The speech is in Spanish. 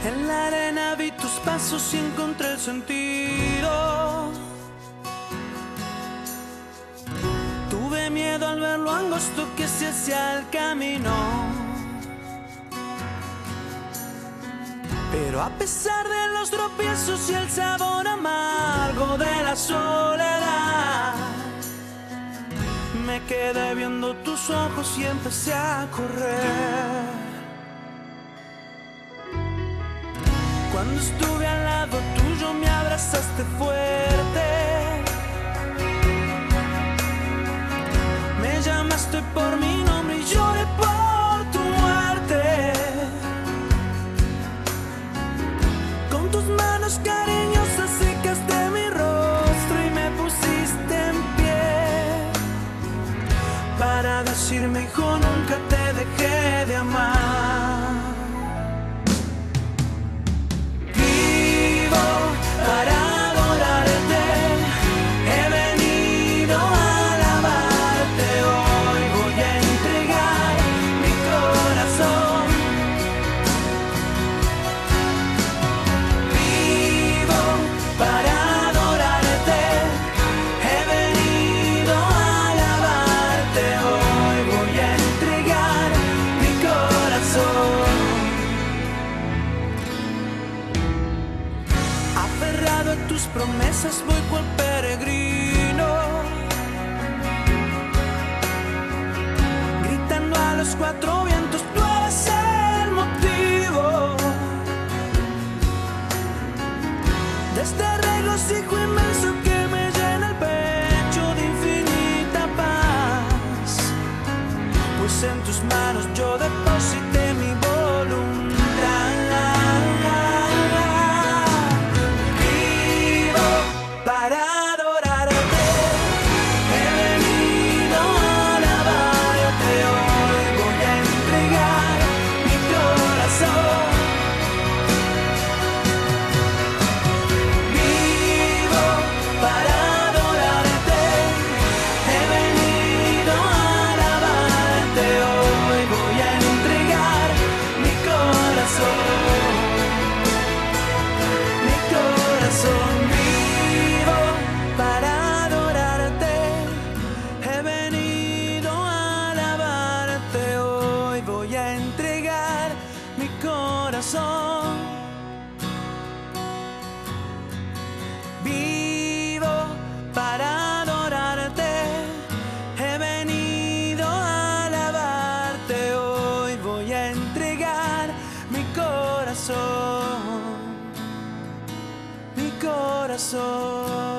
En la arena vi tus pasos y encontré el sentido. Tuve miedo al ver lo angosto que se hacía el camino, pero a pesar de los tropiezos y el sabor amargo de la soledad, me quedé viendo tus ojos y empecé a correr. Cuando estuve al lado tuyo me abrazaste fuerte, me llamaste por mi nombre y lloré por tu muerte. Con tus manos cariñosas secaste mi rostro y me pusiste en pie para decirme, hijo, nunca te dejé de amar. Aferrado a tus promesas voy cual peregrino, gritando a los cuatro vientos, tú eres el motivo de este regocijo inmenso que me llena el pecho de infinita paz, pues en tus manos yo deposité mi voluntad. Vivo para adorarte, he venido a alabarte, hoy voy a entregar mi corazón, mi corazón.